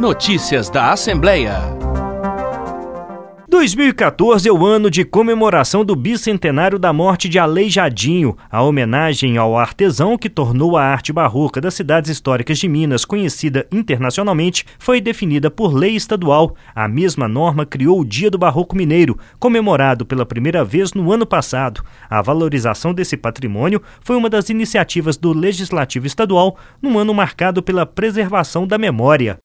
Notícias da Assembleia. 2014 é o ano de comemoração do bicentenário da morte de Aleijadinho. A homenagem ao artesão que tornou a arte barroca das cidades históricas de Minas conhecida internacionalmente foi definida por lei estadual. A mesma norma criou o Dia do Barroco Mineiro, comemorado pela primeira vez no ano passado. A valorização desse patrimônio foi uma das iniciativas do Legislativo Estadual num ano marcado pela preservação da memória.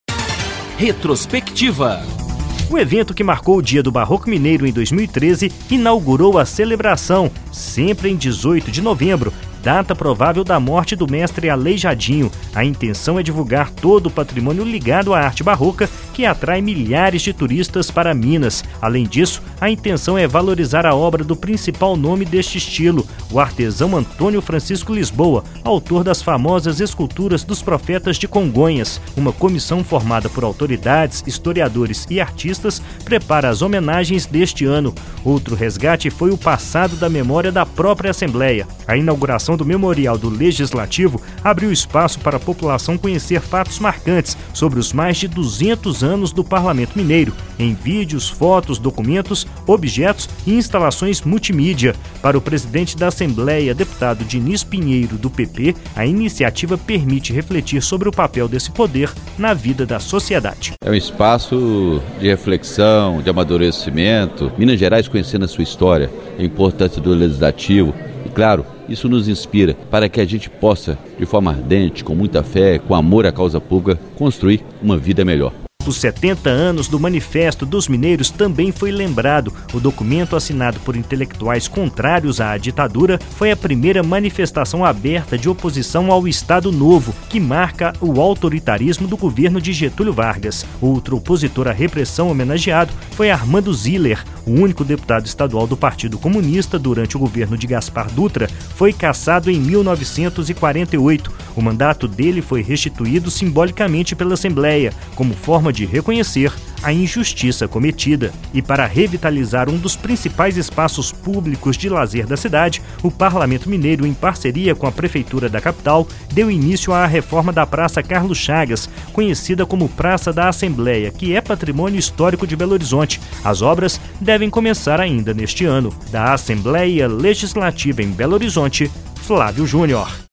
Retrospectiva. O evento que marcou o Dia do Barroco Mineiro em 2013 inaugurou a celebração, sempre em 18 de novembro, data provável da morte do mestre Aleijadinho. A intenção é divulgar todo o patrimônio ligado à arte barroca que atrai milhares de turistas para Minas. Além disso, a intenção é valorizar a obra do principal nome deste estilo, o artesão Antônio Francisco Lisboa, autor das famosas esculturas dos Profetas de Congonhas. Uma comissão formada por autoridades, historiadores e artistas prepara as homenagens deste ano. Outro resgate foi o passado da memória da própria Assembleia. A inauguração do Memorial do Legislativo abriu espaço para a população conhecer fatos marcantes sobre os mais de 200 anos do Parlamento Mineiro, em vídeos, fotos, documentos, objetos e instalações multimídia. Para o presidente da Assembleia, deputado Diniz Pinheiro, do PP, a iniciativa permite refletir sobre o papel desse poder na vida da sociedade. É um espaço de reflexão, de amadurecimento, Minas Gerais conhecendo a sua história, a importância do Legislativo. E claro, isso nos inspira para que a gente possa, de forma ardente, com muita fé, com amor à causa pública, construir uma vida melhor. Os 70 anos do Manifesto dos Mineiros também foi lembrado. O documento assinado por intelectuais contrários à ditadura foi a primeira manifestação aberta de oposição ao Estado Novo, que marca o autoritarismo do governo de Getúlio Vargas. Outro opositor à repressão homenageado foi Armando Ziller. O único deputado estadual do Partido Comunista durante o governo de Gaspar Dutra foi cassado em 1948. O mandato dele foi restituído simbolicamente pela Assembleia, como forma de reconhecer a injustiça cometida. E para revitalizar um dos principais espaços públicos de lazer da cidade, o Parlamento Mineiro, em parceria com a Prefeitura da capital, deu início à reforma da Praça Carlos Chagas, conhecida como Praça da Assembleia, que é patrimônio histórico de Belo Horizonte. As obras devem começar ainda neste ano. Da Assembleia Legislativa em Belo Horizonte, Flávio Júnior.